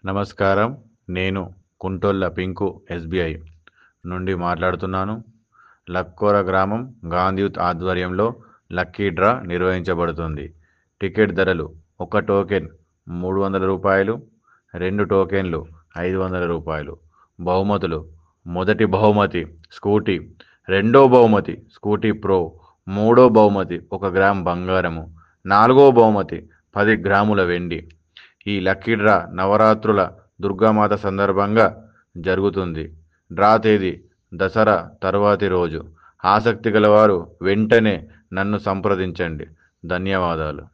నమస్కారం. నేను కుంటోళ్ళ pink SBI నుండి మాట్లాడుతున్నాను. లక్కోర గ్రామం గాంధీ యూత్ ఆధ్వర్యంలో లక్కీ డ్రా నిర్వహించబడుతుంది. టికెట్ ధరలు: ఒక టోకెన్ రూ. 300, 2 టోకెన్లు రూ. 500. బహుమతులు: మొదటి బహుమతి స్కూటీ, రెండో బహుమతి స్కూటీ ప్రో, మూడో బహుమతి 1 గ్రామ్ బంగారము, నాలుగో బహుమతి 10 గ్రాముల వెండి. ఈ లక్కీ డ్రా నవరాత్రుల దుర్గామాత సందర్భంగా జరుగుతుంది. డ్రా తేదీ దసరా తరువాతి రోజు. ఆసక్తి గలవారు వెంటనే నన్ను సంప్రదించండి. ధన్యవాదాలు.